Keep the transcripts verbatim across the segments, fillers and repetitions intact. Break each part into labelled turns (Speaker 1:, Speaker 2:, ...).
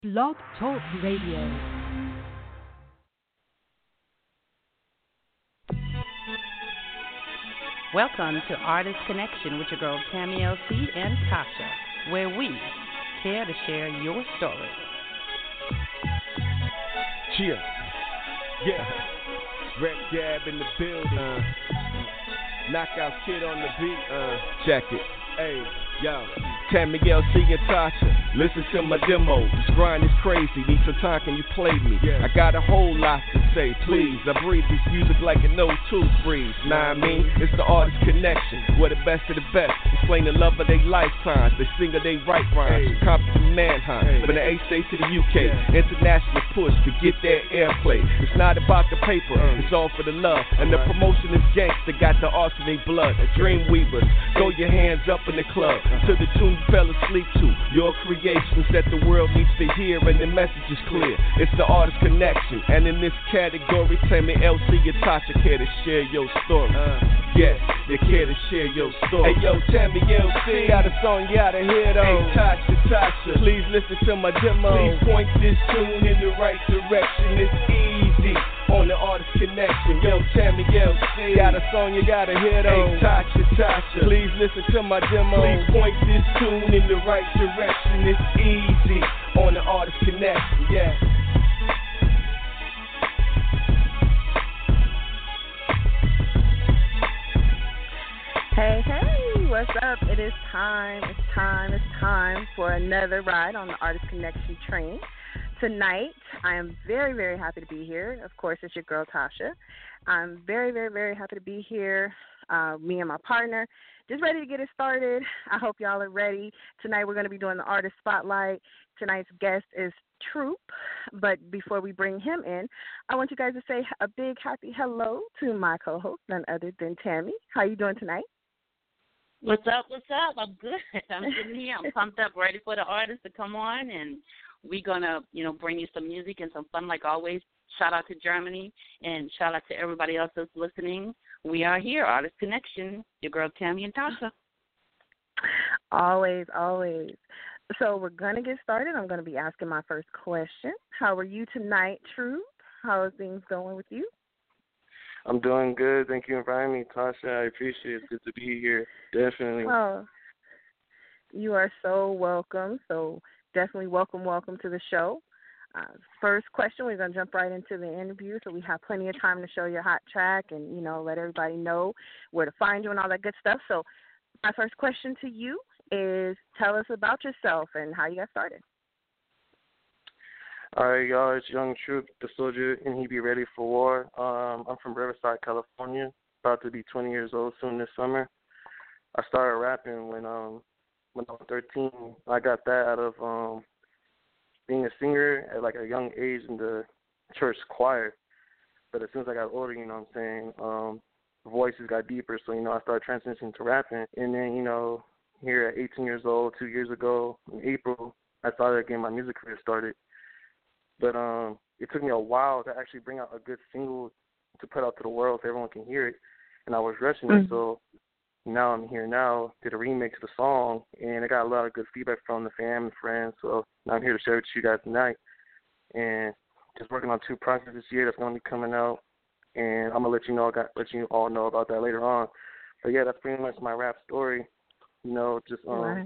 Speaker 1: Blog Talk Radio.
Speaker 2: Welcome to Artist Connection with your girl Tammy L C and Tasha, where we care to share your story.
Speaker 3: Cheer. Yeah. Red Gab in the building. Uh, knockout Kid on the beat. Uh, check it. Hey, yo. Tammy L C and Tasha, listen to my demo. This grind is crazy, need some time, can you play me? Yeah. I got a whole lot to say, please. I breathe this music like an O two breeze. Nah, I mean, it's the artist connection. We're the best of the best. Explain the love of their lifetimes. They sing or they write rhymes. Hey. Compton Manhunt. Hey. From the A state to the U K. Yeah. International push to get their airplay. It's not about the paper, uh. it's all for the love. And right. The promotion is gangsta, got the arts in their blood. Dreamweavers, throw your hands up in the club. Uh-huh. To the tune you fell asleep to. Your creations that the world needs to hear, and the message is clear. It's the artist connection. And in this category, Tammy L C and Tasha care to share your story. Uh, yes, they care to share your story. Hey yo, Tammy L C, got a song you gotta hear though. Hey Tasha, Tasha, please listen to my demo. Please point this tune in the right direction. It's easy on the artist connection. Yo, Tammy L C, got a song you gotta hear though. Hey Tasha, Tasha, please listen to my demo. Please point this tune in the right direction. It's easy on the artist connection. Yeah.
Speaker 4: Hey, hey, what's up? It is time, it's time, it's time for another ride on the Artist Connection train. Tonight, I am very, very happy to be here. Of course, it's your girl, Tasha. I'm very, very, very happy to be here, uh, me and my partner, just ready to get it started. I hope y'all are ready. Tonight, we're going to be doing the Artist Spotlight. Tonight's guest is Troop, but before we bring him in, I want you guys to say a big happy hello to my co-host, none other than Tammy. How you doing tonight?
Speaker 2: What's up, what's up? I'm good. I'm sitting here. I'm pumped up, ready for the artist to come on, and we're going to, you know, bring you some music and some fun like always. Shout out to Germany, and shout out to everybody else that's listening. We are here, Artist Connection, your girl Tammy and Tasha.
Speaker 4: Always, always. So we're going to get started. I'm going to be asking my first question. How are you tonight, Troop? How are things going with you?
Speaker 5: I'm doing good. Thank you for inviting me, Tasha. I appreciate it. It's good to be here. Definitely.
Speaker 4: Oh, you are so welcome. So definitely welcome, welcome to the show. Uh, first question, we're going to jump right into the interview, so we have plenty of time to show your hot track and, you know, let everybody know where to find you and all that good stuff. So my first question to you is tell us about yourself and how you got started.
Speaker 5: All right, y'all, it's Young Troop, the soldier, and he be ready for war. Um, I'm from Riverside, California, about to be twenty years old soon this summer. I started rapping when um when I was thirteen. I got that out of um being a singer at like a young age in the church choir. But as soon as I got older, you know what I'm saying, um, voices got deeper, so, you know, I started transitioning to rapping. And then, you know, here at eighteen years old, two years ago, in April, I started getting my music career started. But um, it took me a while to actually bring out a good single to put out to the world so everyone can hear it. And I was rushing mm-hmm. it, so now I'm here now, did a remix of the song, and I got a lot of good feedback from the fam and friends. So now I'm here to share it with you guys tonight. And just working on two projects this year that's going to be coming out. And I'm going to let you know, I got, let you all know about that later on. But, yeah, that's pretty much my rap story. You know, just um, right.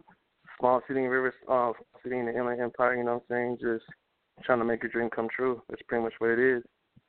Speaker 5: small city in Rivers, uh, city in the Inland Empire, you know what I'm saying, just trying to make your dream come true. That's pretty much what it is.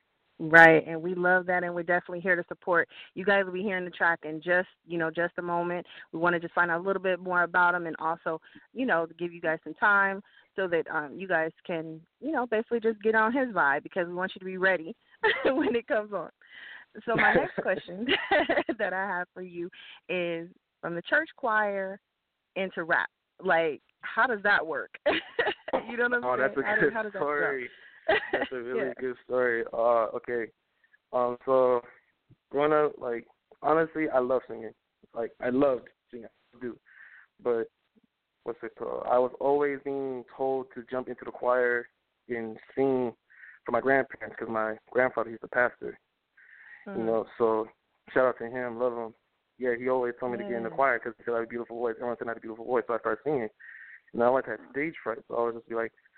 Speaker 4: Right, and we love that, and we're definitely here to support. You guys will be hearing the track in just, you know, just a moment. We want to just find out a little bit more about him and also, you know, give you guys some time so that um, you guys can, you know, basically just get on his vibe because we want you to be ready when it comes on. So my next question that I have for you is from the church choir into rap. Like, how does that work? You know what I'm
Speaker 5: oh,
Speaker 4: saying?
Speaker 5: that's a
Speaker 4: how
Speaker 5: good
Speaker 4: does, how does
Speaker 5: story.
Speaker 4: That
Speaker 5: that's a really
Speaker 4: yeah.
Speaker 5: good story. Uh, okay. Um, so growing up, like, honestly, I love singing. Like, I loved singing. I do. But what's it called? I was always being told to jump into the choir and sing for my grandparents because my grandfather, he's a pastor. Mm. You know, so shout out to him, love him. Yeah, he always told me
Speaker 4: yeah.
Speaker 5: to get in the choir because he said I had a beautiful voice. Everyone said I had a beautiful voice, so I started singing. And I like to have stage fright, so I would just be like,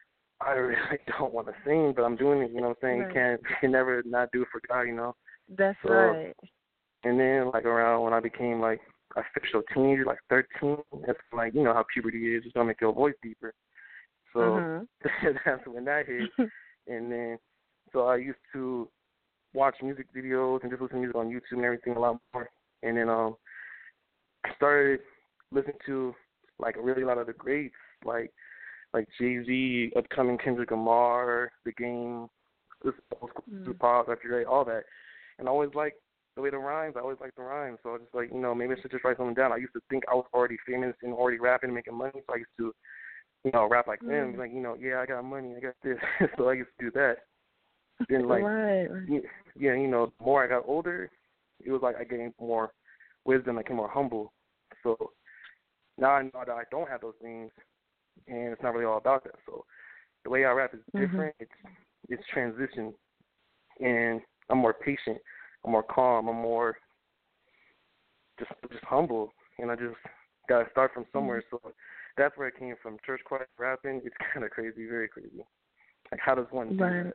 Speaker 5: I really don't want to sing, but I'm doing it. You know what I'm saying?
Speaker 4: Right.
Speaker 5: You can't, you can never not do it for God. You know.
Speaker 4: That's
Speaker 5: so,
Speaker 4: right.
Speaker 5: And then like around when I became like official teenager, like thirteen, that's like you know how puberty is. It's gonna make your voice deeper. So
Speaker 4: mm-hmm.
Speaker 5: that's when that hit. And then so I used to watch music videos and just listen to music on YouTube and everything a lot more. And then um, I started listening to like really a lot of the greats, like like Jay-Z, upcoming Kendrick Lamar, The Game, this
Speaker 4: mm.
Speaker 5: Tupac, Doctor Dre, all that. And I always liked the way the rhymes. I always liked the rhymes. So I was just like, you know, maybe I should just write something down. I used to think I was already famous and already rapping and making money, so I used to, you know, rap like
Speaker 4: mm.
Speaker 5: them. Like, you know, yeah, I got money, I got this. So I used to do that. Then like,
Speaker 4: right.
Speaker 5: yeah, you know, the more I got older, it was like I gained more wisdom, I became more humble. So now I know that I don't have those things, and it's not really all about that. So the way I rap is different. Mm-hmm. It's it's transition, and I'm more patient. I'm more calm. I'm more just just humble, and I just gotta start from somewhere. Mm-hmm. So that's where it came from. Church choir rapping. It's kind of crazy, very crazy. Like how does one do
Speaker 4: right.
Speaker 5: that?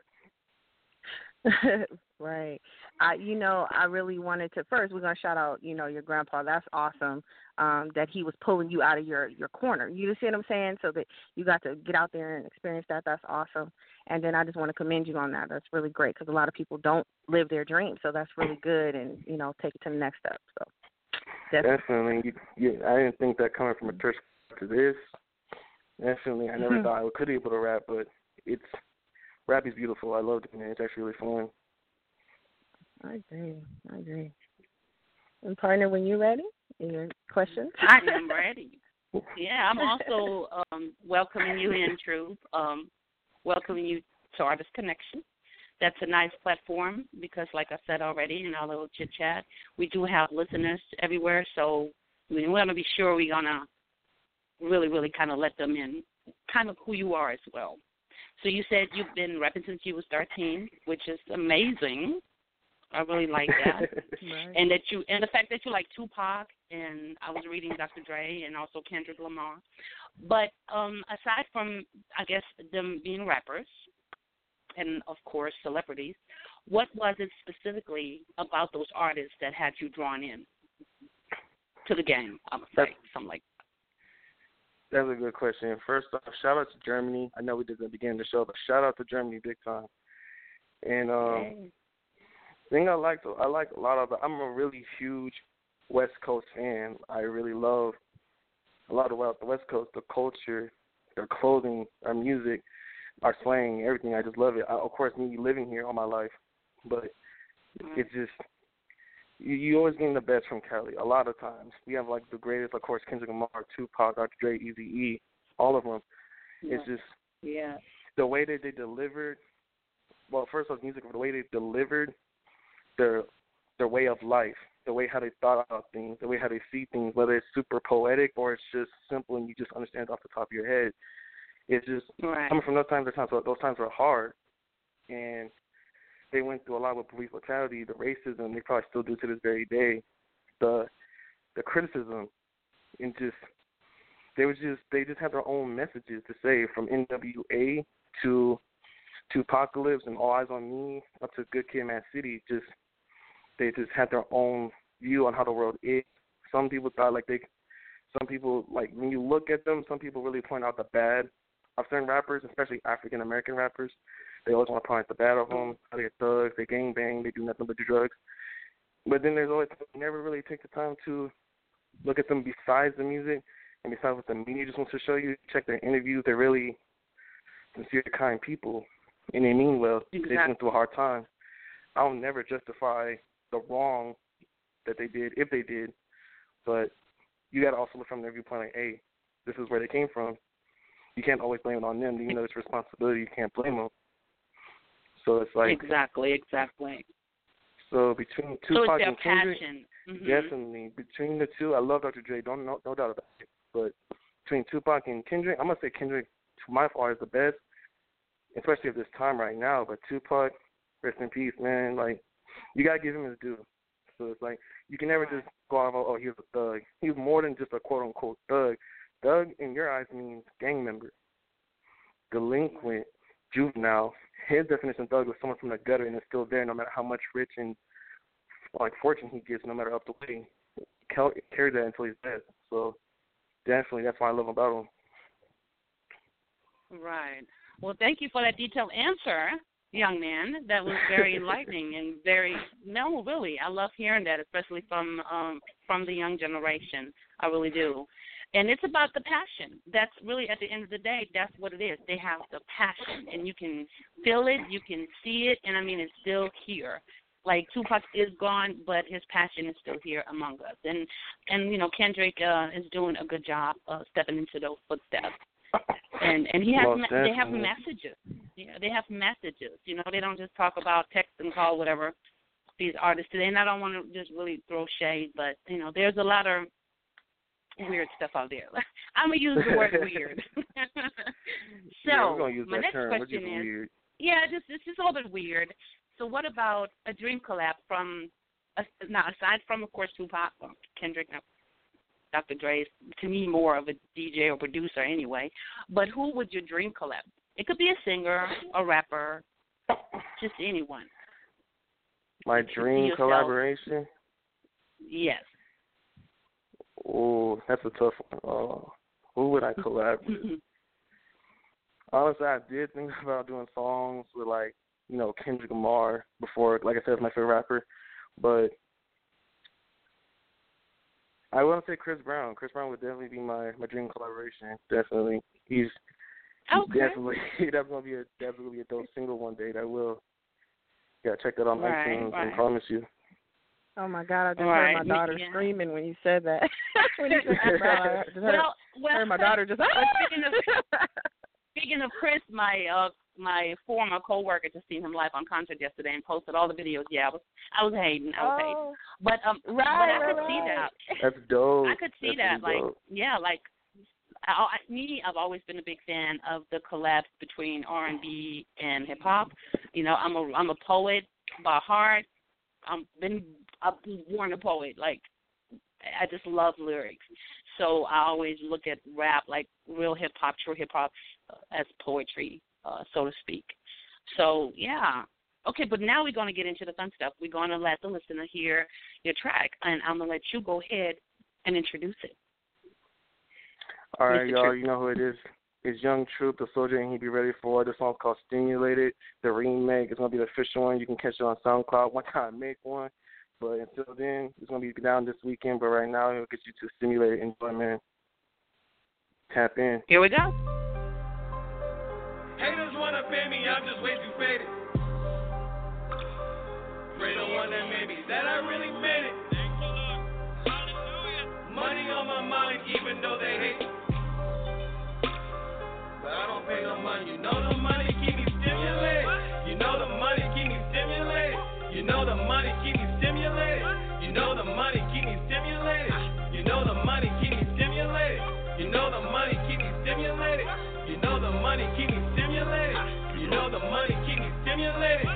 Speaker 4: Right. I, you know, I really wanted to, first we're going to shout out, you know, your grandpa. That's awesome um, that he was pulling you out of your, your corner. You see what I'm saying? So that you got to get out there and experience that. That's awesome. And then I just want to commend you on that. That's really great because a lot of people don't live their dreams. So that's really good and, you know, take it to the next step. So definitely.
Speaker 5: Definitely. Yeah, I didn't think that coming from a church to this. Definitely. I never mm-hmm. thought I could be able to rap, but it's, rap is beautiful. I love it, man. It's actually really fun.
Speaker 4: I agree. I agree. And partner, when you're ready, your questions?
Speaker 2: I am ready. Yeah, I'm also um, welcoming you in, Truth. Um, welcoming you to Artist Connection. That's a nice platform because, like I said already in our little chit chat, we do have listeners everywhere. So we want to be sure we're gonna really, really kind of let them in, kind of who you are as well. So you said you've been rapping since you was thirteen, which is amazing. I really like that.
Speaker 4: Right.
Speaker 2: And that you and the fact that you like Tupac, and I was reading Doctor Dre and also Kendrick Lamar. But um, aside from, I guess, them being rappers and, of course, celebrities, what was it specifically about those artists that had you drawn in to the game, I would say, something like that?
Speaker 5: That's a good question. First off, shout out to Germany. I know we did at the beginning of the show, but shout out to Germany big time. And um,
Speaker 2: Yay.
Speaker 5: the thing I like, I like a lot of. I'm a really huge West Coast fan. I really love a lot about the West Coast, the culture, their clothing, our music, our slang, everything. I just love it. I, of course, me living here all my life, but mm-hmm. it's just. You, you always getting the best from Cali. A lot of times, we have like the greatest, of course, Kendrick Lamar, Tupac, Doctor Dre, Eazy-E, all of them.
Speaker 2: Yeah.
Speaker 5: It's just
Speaker 2: yeah.
Speaker 5: the way that they delivered. Well, first off, music, the way they delivered their their way of life, the way how they thought about things, the way how they see things, whether it's super poetic or it's just simple and you just understand it off the top of your head. It's just
Speaker 2: right.
Speaker 5: coming from those times. Those times, those times were hard, and they went through a lot with police brutality, the racism. They probably still do to this very day. The the criticism, and just they was just they just had their own messages to say, from N W A to to Apocalypse and All Eyes on Me up to Good Kid, Mad City. Just they just had their own view on how the world is. Some people thought like they, some people like when you look at them, some people really point out the bad of certain rappers, especially African American rappers. They always want to point out the bad of them. How they're thugs, they gang bang, they do nothing but do drugs. But then there's always you never really take the time to look at them besides the music and besides what the media just wants to show you. Check their interviews. They're really sincere, kind people, and they mean well.
Speaker 2: Exactly.
Speaker 5: They just went through a hard time. I'll never justify the wrong that they did, if they did, but you got to also look from their viewpoint like, hey, this is where they came from. You can't always blame it on them. Even though it's responsibility, you can't blame them. So it's like
Speaker 2: exactly, exactly.
Speaker 5: So between Tupac
Speaker 2: so it's their
Speaker 5: and Kendrick,
Speaker 2: passion. Mm-hmm.
Speaker 5: definitely between the two, I love Doctor Dre. Don't no, no doubt about it. But between Tupac and Kendrick, I'm gonna say Kendrick, to my part, is the best, especially at this time right now. But Tupac, rest in peace, man. Like you gotta give him his due. So it's like you can never just go off, oh, he was a thug. He was more than just a quote unquote thug. Thug in your eyes means gang member, delinquent, Juvenile, his definition of thug was someone from the gutter and is still there no matter how much rich and like fortune he gets, no matter up the way. He carried that until he's dead. So definitely, that's why I love about him.
Speaker 2: Right. Well, thank you for that detailed answer, young man. That was very enlightening and very, no, really. I love hearing that, especially from um, from the young generation. I really do. And it's about the passion. That's really, at the end of the day, that's what it is. They have the passion, and you can feel it, you can see it, and, I mean, it's still here. Like, Tupac is gone, but his passion is still here among us. And, and you know, Kendrick uh, is doing a good job uh, stepping into those footsteps. And and he has
Speaker 5: well,
Speaker 2: they have messages. Yeah, they have messages. You know, they don't just talk about text and call whatever these artists today. And I don't want to just really throw shade, but, you know, there's a lot of weird stuff out there. I'm going to use the word weird. So,
Speaker 5: yeah, we're gonna use
Speaker 2: my
Speaker 5: that
Speaker 2: next
Speaker 5: term.
Speaker 2: question is,
Speaker 5: weird.
Speaker 2: yeah, just, it's just a little bit weird. So what about a dream collab from, uh, now, aside from, of course, Tupac, well, Kendrick, no, Doctor Dre is, to me, more of a D J or producer anyway, but who would your dream collab? It could be a singer, a rapper, just anyone.
Speaker 5: My dream collaboration?
Speaker 2: Yes.
Speaker 5: Oh, that's a tough one. Oh, who would I collab with? Honestly, I did think about doing songs with, like, you know, Kendrick Lamar before. Like I said, my favorite rapper. But I want to say Chris Brown. Chris Brown would definitely be my, my dream collaboration. Definitely. He's, he's
Speaker 2: okay.
Speaker 5: definitely, that's going to be a, definitely be a dope single one day. That will. Yeah, check that on
Speaker 2: right,
Speaker 5: iTunes,
Speaker 2: right.
Speaker 5: I promise you.
Speaker 4: Oh, my God, I just
Speaker 2: right.
Speaker 4: heard my daughter
Speaker 2: yeah.
Speaker 4: screaming when you said that. when you said Chris Brown, I just heard,
Speaker 2: well, well,
Speaker 4: heard my daughter just,
Speaker 2: well, speaking of, speaking of Chris, my uh, my former coworker just seen him live on concert yesterday and posted all the videos. Yeah, I was I was hating, I was
Speaker 4: oh,
Speaker 2: hating, but um,
Speaker 4: right,
Speaker 2: but I
Speaker 4: right,
Speaker 2: could see
Speaker 4: right.
Speaker 2: that.
Speaker 5: That's dope.
Speaker 2: I could see
Speaker 5: That's
Speaker 2: that, like,
Speaker 5: dope.
Speaker 2: yeah, like. I, I, me, I've always been a big fan of the collabs between R and B and hip hop. You know, I'm a I'm a poet by heart. I've been I've been born a poet. Like, I just love lyrics. So I always look at rap, like real hip hop, true hip hop, uh, as poetry, uh, so to speak. So yeah, okay. But now we're going to get into the fun stuff. We're going to let the listener hear your track, and I'm going to let you go ahead and introduce it.
Speaker 5: All right,
Speaker 2: Mister
Speaker 5: y'all,
Speaker 2: Troop.
Speaker 5: you know who it is. It's Young Troop, the soldier, and he be ready for this song's called Stimulated. The remake is going to be the official one. You can catch it on SoundCloud. One time make one. But until then, it's going to be down this weekend. But right now, it'll get you to Stimulated. Enjoy, man. Tap in.
Speaker 2: Here we go.
Speaker 3: Haters want to pay me, I'm just way too faded. Pray the one that made me, that I really made it. Money on my mind, even though they hate me. But I don't pay no mind. You know the money keep me stimulated. You know the money keep me stimulated. You know the money keep me stimulated. You know the money keep me stimulated. You know the money keep me stimulated. You know the money keep me stimulated. You know the money keep me stimulated. You know the money keep me stimulated.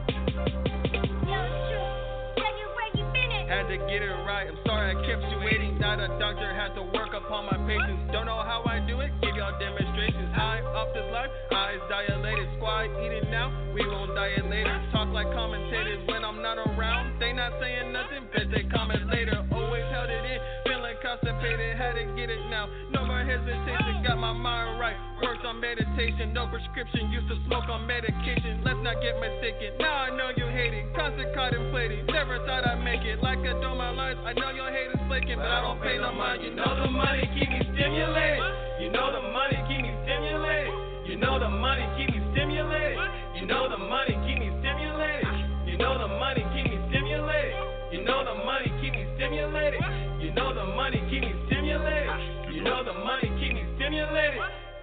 Speaker 3: Had to get it right, I'm sorry I kept you waiting. Not a doctor, had to work upon my patience. Don't know how I do it, give y'all demonstrations. High off this life, eyes dilated. Squad eating now, we gon' diet later. Talk like commentators when I'm not around. They not saying nothing, bet they comment later. Always held it in, feeling constipated, had to get it now. No more hesitation, got my mind right. Worked on meditation, no prescription, used to smoke on medication. Let's not get mistaken, now I know you hate it. Constant contemplating, never thought I'd make it. Like I do my life, I know your haters flaking, but I don't pay no mind. You know the money keep me stimulated. You know the money keep me stimulated. You know the money keep me stimulated. You know the money keep me stimulated. You know the money keep me stimulated. You know the money keep me stimulated. You know the money keep me stimulated. You know the money keep me stimulated.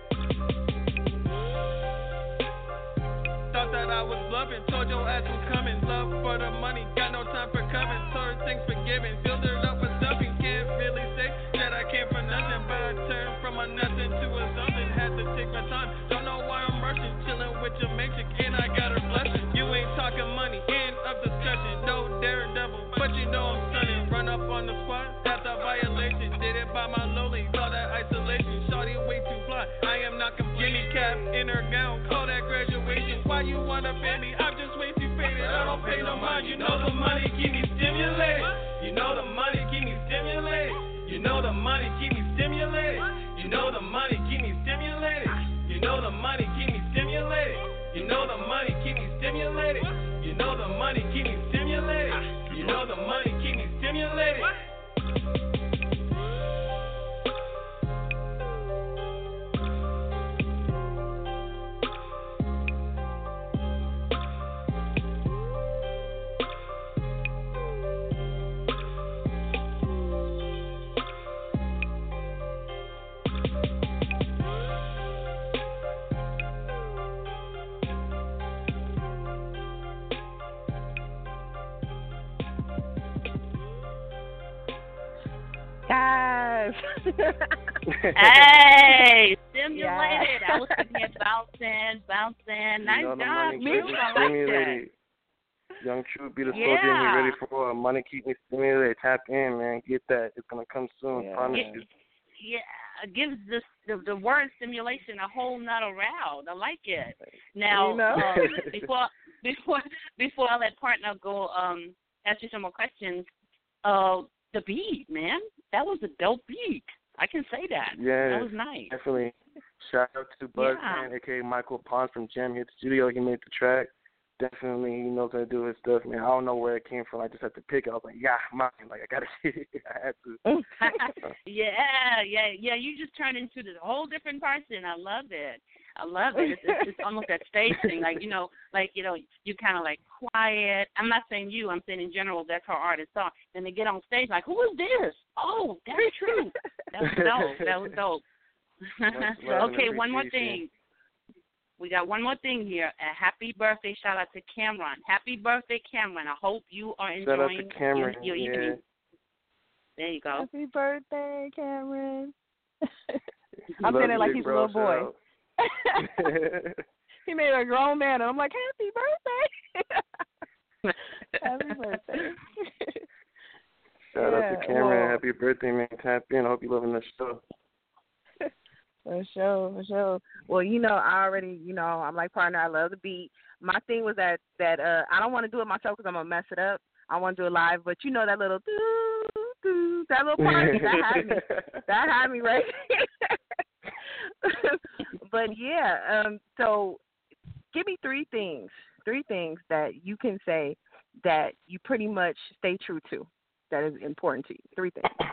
Speaker 3: Thought that I was bluffing, told your ass was coming. Love for the money, got no time for coming. Told her things forgiven, filled her up with stuffing. Can't really say that I came for nothing, but I turned from a nothing to a something. Had to take my time, don't know why I'm rushing. Chilling with your matrix, and I got her blessing. You ain't talking money, end of discussion. No daredevil, but you know I'm stunning. Run up on the spot, that's a violation. Did it by my lowly, all that isolation. Shawty way too fly, I am not complaining. Cap in her gown, call that graduation. why you wanna pay me. I'm just way too faded, I don't pay no mind. You know the money keep me stimulated. You know the money keep me stimulated. You know the money keep me stimulated. You know the money keep me stimulated. You know the money keep me stimulated. You know the money keep me stimulated. You know the money keep me stimulated. You know the money keep me stimulated.
Speaker 4: Guys.
Speaker 2: Hey, stimulated.
Speaker 4: Yeah.
Speaker 2: I was sitting here bouncing, bouncing. Nice
Speaker 5: You know the
Speaker 2: job,
Speaker 5: money
Speaker 2: Truth.
Speaker 5: keep me
Speaker 2: I like that.
Speaker 5: stimulated. Young Truth, be the soldier
Speaker 2: Yeah.
Speaker 5: and be ready for uh, money keep me stimulated. Tap in, man. Get that. It's gonna come soon.
Speaker 4: Yeah.
Speaker 5: Promise
Speaker 2: Yeah.
Speaker 5: you.
Speaker 2: Yeah, it gives this, the the word stimulation a whole nother round. I like it. Now,
Speaker 4: You know?
Speaker 2: um, before before before I let partner go, um, ask you some more questions. Uh, the beat, man, that was a dope beat. I can say that.
Speaker 5: Yeah,
Speaker 2: That was nice.
Speaker 5: definitely. Shout out to Buzz
Speaker 2: Yeah.
Speaker 5: Man, aka Michael Pons from Jam Hit Studio. He made the track. Definitely, he knows how to do his stuff, man. I don't know where it came from. I just had to pick it. I was like, yeah, mine. Like, I gotta get it. I had to.
Speaker 2: yeah, yeah, yeah. You just turned into this whole different person. I love it. I love it. It's, it's, it's almost that stage thing. Like, you know, like, you know, you kind of like quiet. I'm not saying you. I'm saying in general, that's how artists are. Then they get on stage like, who is this? Oh, that's true. That was dope. That was dope. Okay, one more thing. We got one more thing here. A happy birthday shout out to Cameron. Happy birthday, Cameron. I hope you are
Speaker 5: Shout out
Speaker 2: enjoying
Speaker 5: to Cameron.
Speaker 2: your, your
Speaker 5: yeah.
Speaker 2: evening. There you go.
Speaker 4: Happy birthday, Cameron. I'm
Speaker 5: Love
Speaker 4: saying it
Speaker 5: you,
Speaker 4: like
Speaker 5: big
Speaker 4: he's a
Speaker 5: bro.
Speaker 4: little boy.
Speaker 5: Shout
Speaker 4: He made a grown man, and I'm like, happy birthday. Happy birthday.
Speaker 5: Shout
Speaker 4: Yeah,
Speaker 5: out to Cameron.
Speaker 4: well-
Speaker 5: Happy birthday, man. Tap in. I hope you're loving the show.
Speaker 4: For sure, for sure. Well, you know, I already, you know, I'm like partner. I love the beat. My thing was that that uh, I don't want to do it myself because I'm gonna mess it up. I want to do it live, but you know that little doo doo, that little part that had me, that had me right. But yeah, um, so give me three things, three things that you can say that you pretty much stay true to, that is important to you. Three things.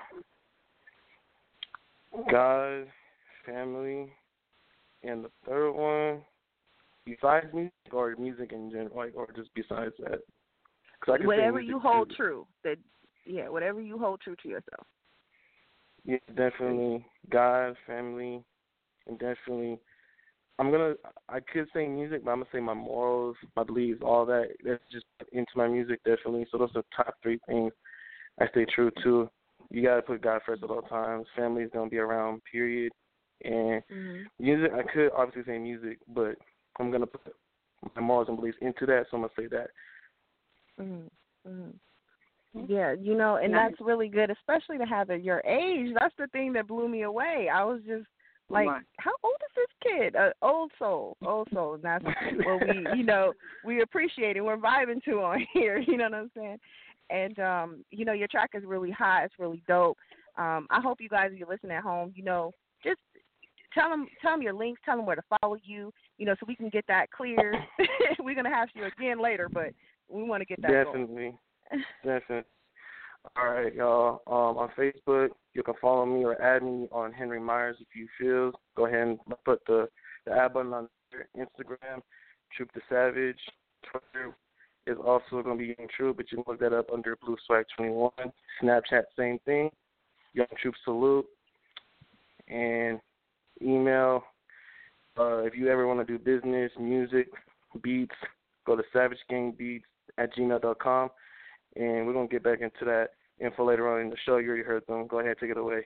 Speaker 5: God, family, and the third one, besides music or music in general, like, or just besides that. 'Cause I can say
Speaker 4: Whatever
Speaker 5: music
Speaker 4: you hold
Speaker 5: too.
Speaker 4: true, that yeah, whatever you hold true to yourself.
Speaker 5: Yeah, definitely God, family, and definitely, I'm gonna, I could say music, but I'm gonna say my morals, my beliefs, all that. That's just into my music, definitely. So those are the top three things I stay true to. You gotta put God first at all times. Family is gonna be around, period. And
Speaker 4: Mm-hmm.
Speaker 5: music, I could obviously say music, but I'm gonna put my morals and beliefs into that, so I'm gonna say that.
Speaker 4: Mm-hmm. Mm-hmm. Yeah, you know, and
Speaker 2: Nice.
Speaker 4: that's really good, especially to have at your age. That's the thing that blew me away. I was just like,
Speaker 2: Right.
Speaker 4: how old is this kid? Uh, old soul, old soul. And that's what we, you know, we appreciate it. We're vibing to on here. You know what I'm saying? And um, you know, your track is really hot. It's really dope. Um, I hope you guys, if you're listening at home, you know, just tell them, tell them your links, tell them where to follow you. You know, so we can get that clear. We're gonna have you again later, but we want to get that going.
Speaker 5: Definitely. Definitely. All right, y'all. Um, on Facebook, you can follow me or add me on Henry Myers if you feel. Go ahead and put the, the add button on Instagram, Troop the Savage. Twitter is also going to be getting Troop, but you can look that up under Blue Swag twenty-one. Snapchat, same thing. Young Troop Salute. And email, uh, if you ever want to do business, music, beats, go to savage gang beats at gmail dot com. And we're going to get back into that info later on in the show. You already heard them. Go ahead, take it away.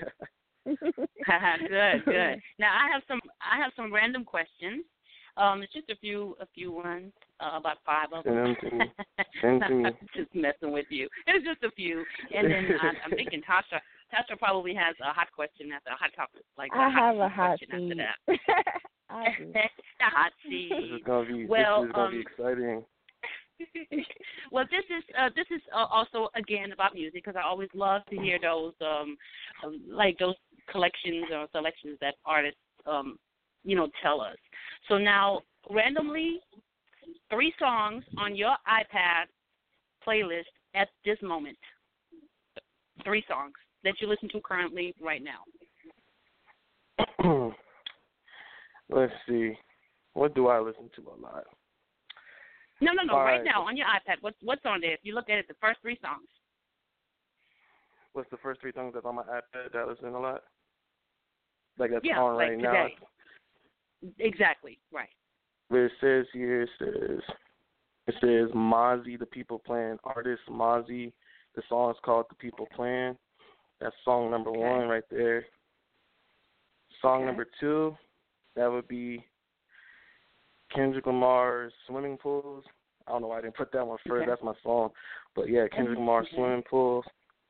Speaker 2: Good, good. Now I have some I have some random questions. Um, it's just a few a few ones, uh, about five of
Speaker 5: Send
Speaker 2: them.
Speaker 5: them to me. Send them to me.
Speaker 2: Just messing with you. It's just a few, and then I, I'm thinking Tasha Tasha probably has a hot question after a hot topic, like a
Speaker 4: I
Speaker 2: hot
Speaker 4: have a hot
Speaker 2: question
Speaker 4: seat.
Speaker 2: after that.
Speaker 4: I do.
Speaker 2: The hot seat.
Speaker 5: This is gonna be
Speaker 2: well,
Speaker 5: this is gonna
Speaker 2: um,
Speaker 5: be exciting.
Speaker 2: well, this is uh, this is uh, also again about music because I always love to hear those um, um, like those collections or selections that artists um, you know tell us. So now randomly, three songs on your iPad playlist at this moment. Three songs that you listen to currently right now.
Speaker 5: Let's see. What do I listen to a lot?
Speaker 2: No, no, no.
Speaker 5: All
Speaker 2: right
Speaker 5: right.
Speaker 2: now on your iPad, what's what's on there? If you look at it, the first three songs.
Speaker 5: What's the first three songs that's on my iPad that I listen a lot? Like that's
Speaker 2: Yeah,
Speaker 5: on
Speaker 2: like
Speaker 5: right
Speaker 2: today.
Speaker 5: now.
Speaker 2: Exactly. Right.
Speaker 5: But it says here, it says, it says Mozzie, The People Plan. Artist Mozzie. The song is called The People Plan. That's song number
Speaker 2: Okay.
Speaker 5: one right there. Song
Speaker 2: Okay.
Speaker 5: number two, that would be Kendrick Lamar's Swimming Pools. I don't know why I didn't put that one first.
Speaker 2: Okay.
Speaker 5: That's my song. But yeah, Kendrick Lamar's
Speaker 2: Okay.
Speaker 5: Swimming Pools.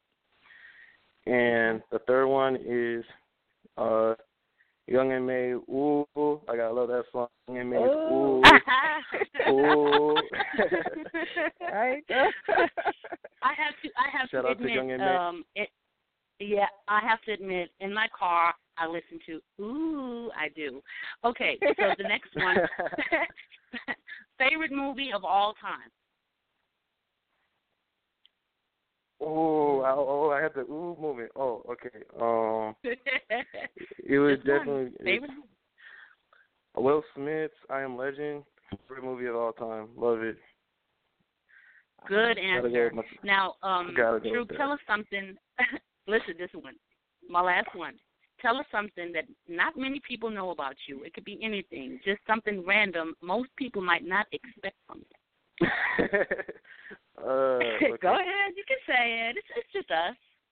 Speaker 5: And the third one is uh, Young and May, Ooh. I gotta love that song. Young and May, Ooh. Ooh.
Speaker 4: Right.
Speaker 2: I have to. I have
Speaker 5: Shout
Speaker 2: to
Speaker 5: out to
Speaker 2: admit.
Speaker 5: Young and May.
Speaker 2: um, it. Yeah, I have to admit. In my car, I listen to Ooh. I do. Okay. So the next one. Favorite movie of all time.
Speaker 5: Ooh, I, oh, I had the ooh movement. Oh, okay. Um, it was
Speaker 2: Just one.
Speaker 5: definitely
Speaker 2: Favorite.
Speaker 5: Will Smith's I Am Legend. Favorite movie of all time. Love it.
Speaker 2: Good
Speaker 5: Gotta
Speaker 2: answer.
Speaker 5: go with my-
Speaker 2: Now, um,
Speaker 5: Gotta go
Speaker 2: Drew,
Speaker 5: with that.
Speaker 2: tell us something. Listen, this one, my last one. Tell us something that not many people know about you. It could be anything, just something random most people might not expect from you.
Speaker 5: uh, okay.
Speaker 2: Go ahead, you can say it. It's, it's just us.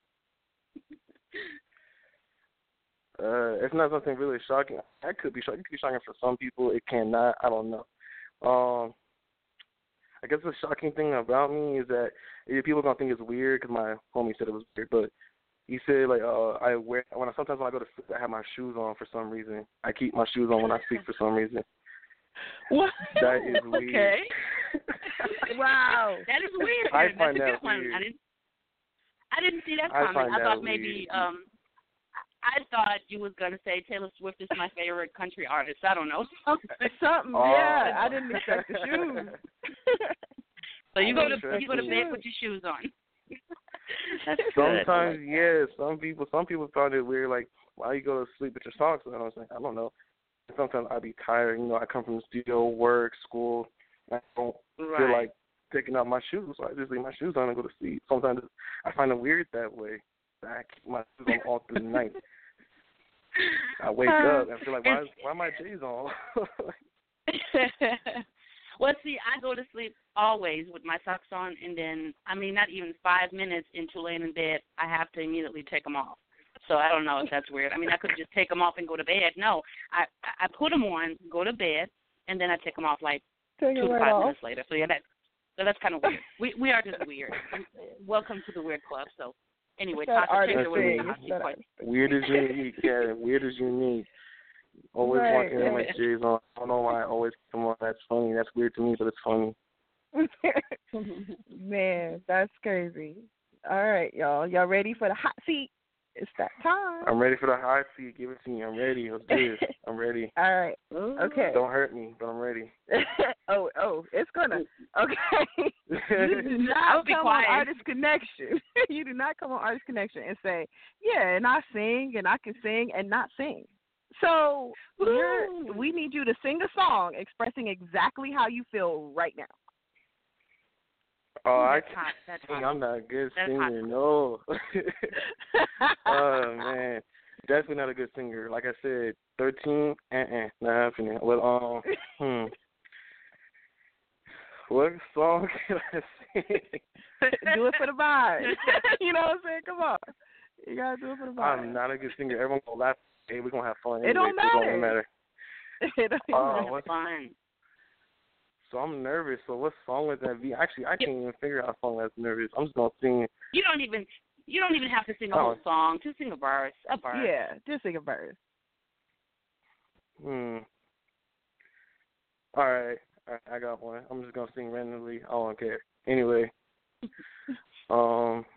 Speaker 5: Uh, it's not something really shocking. That could be shocking. It could be shocking for some people. It cannot. I don't know. Um, I guess the shocking thing about me is that yeah, people are gonna think it's weird because my homie said it was weird, but he said like uh, I wear when I sometimes when I go to sleep I have my shoes on for some reason. I keep my shoes on when I sleep for some reason.
Speaker 2: What?
Speaker 5: That is weird.
Speaker 2: Okay.
Speaker 4: Wow.
Speaker 2: That is weird.
Speaker 5: I
Speaker 2: That's
Speaker 5: find
Speaker 2: a
Speaker 5: that
Speaker 2: good one.
Speaker 5: weird.
Speaker 2: I didn't. I didn't see that
Speaker 5: I
Speaker 2: coming.
Speaker 5: find
Speaker 2: I
Speaker 5: that
Speaker 2: thought maybe
Speaker 5: weird.
Speaker 2: um. I thought you was gonna say Taylor Swift is my favorite country artist. I don't know.
Speaker 4: Something.
Speaker 5: Oh.
Speaker 4: Yeah, I didn't expect the shoes.
Speaker 2: So you go to
Speaker 5: Interesting.
Speaker 2: you go to bed with your shoes on. That's good.
Speaker 5: Sometimes, yeah. Some people, some people find it weird. Like, why you go to sleep with your socks on? I was like, I don't know. Sometimes I be tired. You know, I come from the studio, work, school. I don't
Speaker 2: Right.
Speaker 5: feel like taking out my shoes, so I just leave my shoes on and go to sleep. Sometimes I find it weird that way. I keep my shoes on all through the night. I wake
Speaker 2: Uh,
Speaker 5: up and feel like, why, why are my J's on?
Speaker 2: Well, see, I go to sleep always with my socks on, and then, I mean, not even five minutes into laying in bed, I have to immediately take them off. So I don't know if that's weird. I mean, I could just take them off and go to bed. No, I I put them on, go to bed, and then I take them off like
Speaker 4: Take it
Speaker 2: two to
Speaker 4: right
Speaker 2: five
Speaker 4: off.
Speaker 2: minutes later. So yeah, that so that's kind of weird. We we are just weird. Welcome to the weird club. So anyway,
Speaker 4: It's that
Speaker 2: Tasha, take
Speaker 4: artist
Speaker 2: it away with
Speaker 4: thing.
Speaker 2: the
Speaker 4: It's
Speaker 2: hockey
Speaker 4: that
Speaker 2: question.
Speaker 4: artist
Speaker 5: Weird is unique, yeah. Weird is unique. Always
Speaker 4: Right,
Speaker 5: walking in my
Speaker 4: right.
Speaker 5: J's on. I don't know why I always keep them on. That's funny. That's weird to me, but it's funny.
Speaker 4: Man, that's crazy. All right, y'all. Y'all ready for the hot seat? It's that time.
Speaker 5: I'm ready for the hot seat. Give it to me. I'm ready. Let's do this. I'm ready.
Speaker 4: All right. Okay.
Speaker 5: Don't hurt me, but I'm ready.
Speaker 4: oh, oh, it's gonna. Okay. You do
Speaker 2: I
Speaker 4: not
Speaker 2: would be
Speaker 4: come
Speaker 2: quiet.
Speaker 4: on Artist Connection. You do not come on Artist Connection and say, yeah, and I sing and I can sing and not sing. So you're, we need you to sing a song expressing exactly how you feel right now.
Speaker 5: Oh, I
Speaker 2: That's hot. That's
Speaker 5: can't.
Speaker 2: hot.
Speaker 5: I'm not a good
Speaker 2: That's
Speaker 5: singer. No. Oh man, definitely not a good singer. Like I said, thirteen. Uh, uh not happening. Well, um, hmm. What song can I sing?
Speaker 4: Do it for the vibe. You know what I'm saying? Come on. You gotta do it for the vibe.
Speaker 5: I'm not a good singer. Everyone gonna laugh. Hey, we're gonna have fun.
Speaker 4: It don't
Speaker 5: anyway, so
Speaker 4: matter.
Speaker 5: It don't matter.
Speaker 4: It don't
Speaker 5: Oh,
Speaker 4: matter.
Speaker 5: what?
Speaker 2: Fun.
Speaker 5: So I'm nervous. So what song would that be? Actually, I can't even figure out a song that's nervous. I'm just gonna sing.
Speaker 2: You don't even you don't even have to sing a
Speaker 5: Oh.
Speaker 2: whole song. Just sing a verse. A verse.
Speaker 4: Yeah, just sing a verse.
Speaker 5: Hmm. All right, all right, I got one. I'm just gonna sing randomly. I don't care. Anyway, um,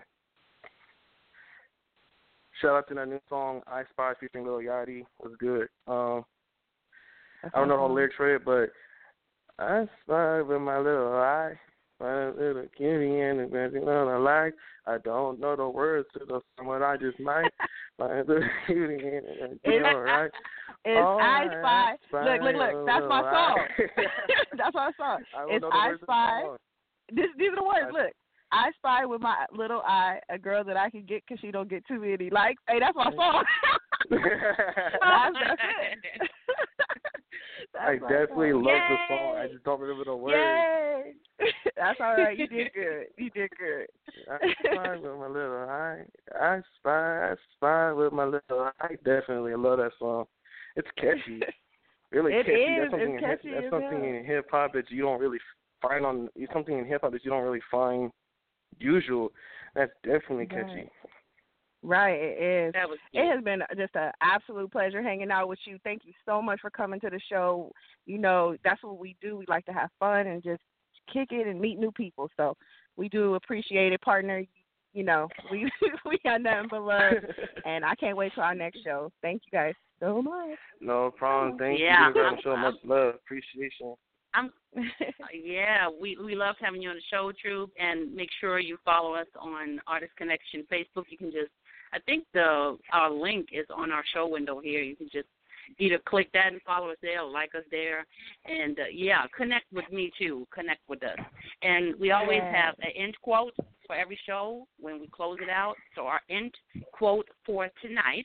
Speaker 5: shout out to that new song "I Spy" featuring Lil Yachty. It was good. Um, I don't know all the lyrics for it, but I spy with my little eye, my little cutie, and the nothing I like. I don't know the words to the song, but I just might. My little cutie, and you know, right?
Speaker 4: It's
Speaker 5: oh,
Speaker 4: I Spy.
Speaker 5: spy.
Speaker 4: Look, look, look. That's my song. That's my song. It's I Spy. This, these are the words. Look. I spy with my little eye a girl that I can get because she don't get too many likes. Hey, that's my song. that's, that's it. that's
Speaker 5: I definitely
Speaker 4: song.
Speaker 5: love
Speaker 4: Yay.
Speaker 5: the song. I just don't remember the words.
Speaker 4: Yay. That's all right. You did good. You did good.
Speaker 5: I spy with my little eye. I spy. I spy with my little eye. I definitely love that song. It's catchy. Really
Speaker 4: it
Speaker 5: catchy.
Speaker 4: Is.
Speaker 5: That's something,
Speaker 4: it's
Speaker 5: in,
Speaker 4: catchy
Speaker 5: that's something in hip hop that you don't really find on. It's something in hip hop that you don't really find usual. That's definitely catchy.
Speaker 4: Right. Right, it is.
Speaker 2: That was
Speaker 4: it has been just an absolute pleasure hanging out with you. Thank you so much for coming to the show. You know, that's what we do. We like to have fun and just kick it and meet new people. So we do appreciate it, partner. You know, we we got nothing but love, and I can't wait till our next show. Thank you guys so much.
Speaker 5: No problem. Thank
Speaker 2: yeah,
Speaker 5: you. You guys
Speaker 2: I'm,
Speaker 5: show
Speaker 2: I'm,
Speaker 5: much love. Appreciation.
Speaker 2: I'm, yeah, we we love having you on the show, Troop, and make sure you follow us on Artist Connection Facebook. You can just, I think the our link is on our show window here. You can just either click that and follow us there or like us there. And, uh, yeah, connect with me, too. Connect with us. And we always have an end quote for every show when we close it out. So our end quote for tonight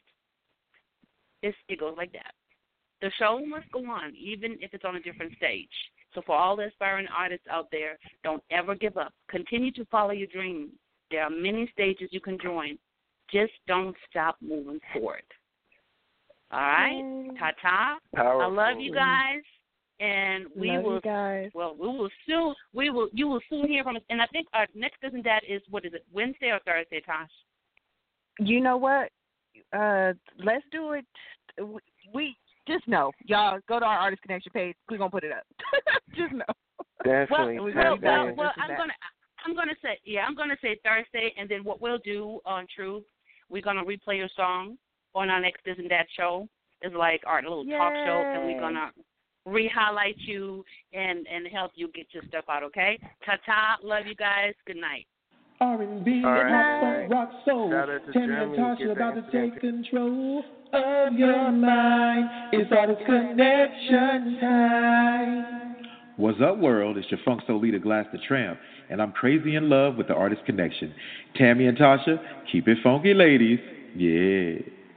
Speaker 2: is, it goes like that. The show must go on, even if it's on a different stage. So for all the aspiring artists out there, don't ever give up. Continue to follow your dreams. There are many stages you can join. Just don't stop moving forward. All right? Ta-ta.
Speaker 5: Powerful.
Speaker 2: I love you guys. And we
Speaker 4: love
Speaker 2: will,
Speaker 4: you guys.
Speaker 2: well, we will soon, we will, you will soon hear from us. And I think our next Isn't That is, what is it, Wednesday or Thursday, Tosh?
Speaker 4: You know what? Uh, let's do it. We just know. Y'all go to our Artist Connection page. We're going to put it up. Just know.
Speaker 5: Definitely.
Speaker 2: Well,
Speaker 4: Well,
Speaker 2: well,
Speaker 4: well,
Speaker 2: well I'm going to, I'm going to say, yeah, I'm going to say Thursday. And then what we'll do on Truth, we're going to replay your song on our next Isn't That show. It's like our little
Speaker 4: Yay.
Speaker 2: talk show. And we're going to re-highlight you and, and help you get your stuff out, okay? Ta-ta. Love you guys. Good night.
Speaker 6: R and B,
Speaker 5: All
Speaker 6: pop,
Speaker 5: right.
Speaker 6: funk, rock, soul.
Speaker 5: Shout out to
Speaker 6: Tammy and
Speaker 5: Germany.
Speaker 6: Tasha
Speaker 5: Get
Speaker 6: about
Speaker 5: that
Speaker 6: to
Speaker 5: Instagram
Speaker 6: take control of your mind. It's Artist Connection time.
Speaker 7: What's up, world? It's your funk soul leader, Glass the Tramp, and I'm crazy in love with the Artist Connection. Tammy and Tasha, keep it funky, ladies. Yeah.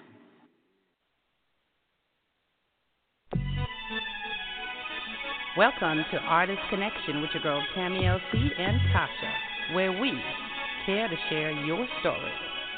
Speaker 1: Welcome to Artist Connection with your girls Tammy L C and Tasha, where we care to share your story.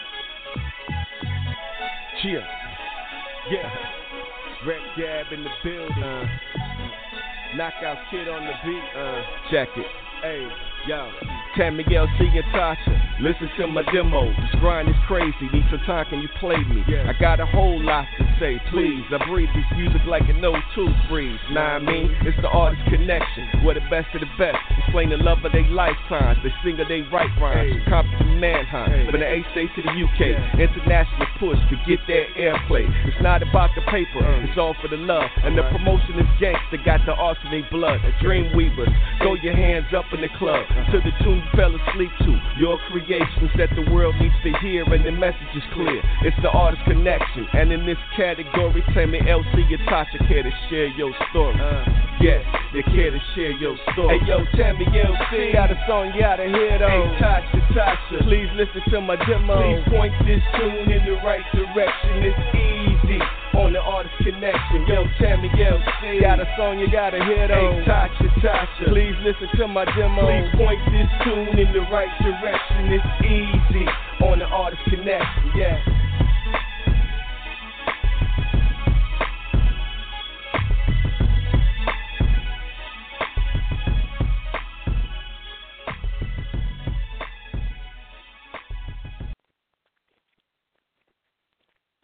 Speaker 3: Cheer. Yeah. Red Gab in the building. Uh, knockout Kid on the beat. Uh, check it. Hey, yo. Tammy L C and Tasha, listen to my demo. This grind is crazy, need some time, can you play me? Yeah. I got a whole lot to say, please. I breathe this music like an O two breeze. Nah, I mean, it's the Artist Connection. We're the best of the best. Explain the love of their lifetimes. They sing or they write rhymes. Hey. Compton Manhunt. Hey. From the A state to the U K. Yeah. International push to get their airplay. It's not about the paper, uh. it's all for the love. And right. The promotion is gangsta, got the arts in their blood. Dreamweavers, throw your hands up in the club. Uh-huh. To the tune you fell asleep to. Your creations that the world needs to hear, and the message is clear. It's the Artist Connection, and in this category, Tammy L C and Tasha care to share your story. Uh, yes, they care to share your story. Hey yo, Tammy L C, got a song you gotta hear though. Hey Tasha, Tasha, please listen to my demo. Please point this tune in the right direction. It's easy on the Artist Connection. Yo, Tammy L C, got a song you gotta hear though. Hey Tasha, Tasha, please listen to my demo. Please point this tune in the right direction. It's easy on the Artist Connection, yeah.